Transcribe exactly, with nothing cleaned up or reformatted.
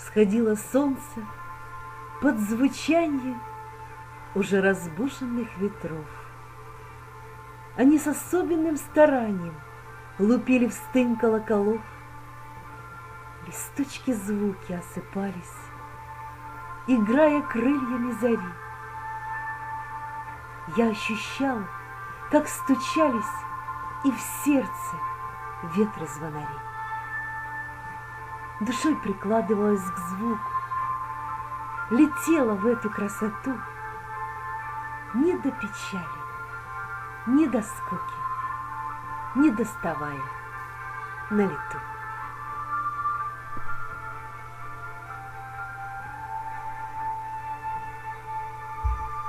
Всходило солнце под звучанье уже разбуженных ветров. Они с особенным старанием лупили в стынь колоколов. Листочки звуки осыпались, играя крыльями зари. Я ощущала, как стучались и в сердце ветры звонари. Душой прикладывалась к звуку, летела в эту красоту, ни до печали, ни до скуки, не доставая на лету.